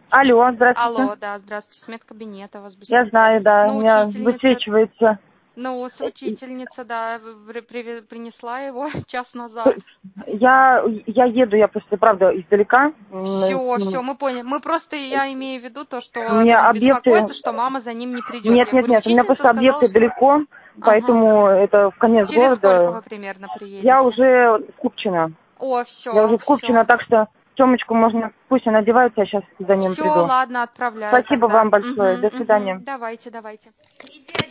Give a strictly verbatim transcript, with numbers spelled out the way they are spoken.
Алло, здравствуйте. Алло, да, здравствуйте, с медкабинета вас Я беспокоит. знаю, да, у Ну, меня учительница, высвечивается. ну, с учительница, да, при- при- принесла его час П- назад. Я, я еду, я просто, правда, издалека. М, Все, все, м, мы поняли. Мы просто, я имею в виду то, У что меня он объекты... беспокоится, что мама за ним не придет. Нет, Я нет, говорю, нет, у меня учительница просто сказала, объекты что... далеко, Ага. поэтому это в конец Через сколько города. вы примерно Я приедете? уже в Купчино. О, Я все, уже в Купчино, все. так что Тёмочку можно... Пусть он одевается, я сейчас за ним Все, приду. ладно, отправляю Спасибо тогда. вам большое. До Угу, угу. свидания. Давайте, давайте.